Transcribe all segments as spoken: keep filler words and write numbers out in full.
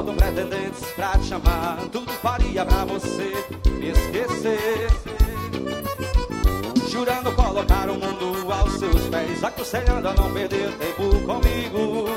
faltam pretendentes pra te chamar. Tudo faria pra você me esquecer, jurando colocar o mundo aos seus pés, aconselhando a não perder tempo comigo,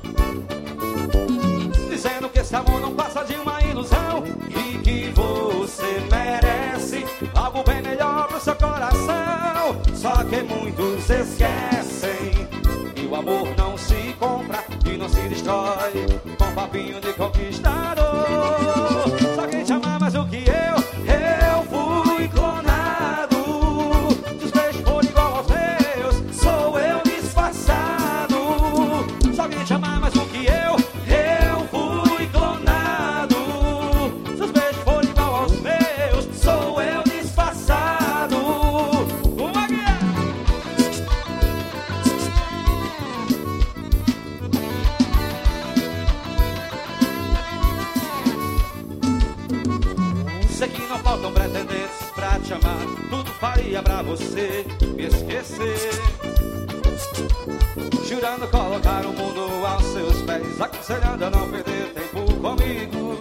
dizendo que esse amor não passa de uma ilusão e que você merece algo bem melhor pro seu coração. Só que muitos esquecem que o amor não se compra e não se destrói com papinho de conquistador. Só quem te ama mais do que eu, eu fui clonado. Se os beijos forem igual aos meus, sou eu disfarçado. Só quem te ama mais do que eu, eu fui clonado. Se os beijos forem igual aos meus, sou eu disfarçado. Uma guia! Sei que não faltam pretendentes pra te amar. Tudo faria pra você me esquecer, jurando colocar o mundo aos seus pés, aconselhando a não perder tempo comigo,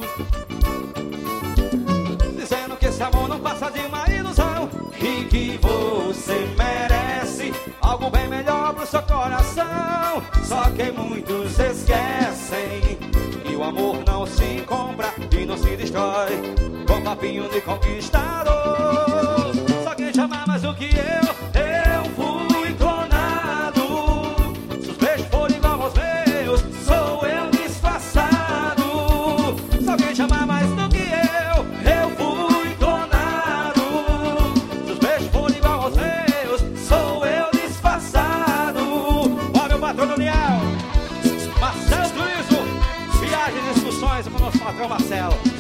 dizendo que esse amor não passa de uma ilusão e que você merece algo bem melhor pro seu coração. Só que muitos esquecem que o amor não se compra e não se destrói com papinho de conquistador. Só quem te ama mais do que eu, eu fui clonado. Se os beijos forem igual aos meus, sou eu disfarçado. Só quem te ama mais do que eu, eu fui clonado. Se os beijos forem igual aos meus, sou eu disfarçado. Ó, meu patrão Daniel, Marcelo Turismo, viagens e excursões com o nosso patrão Marcelo.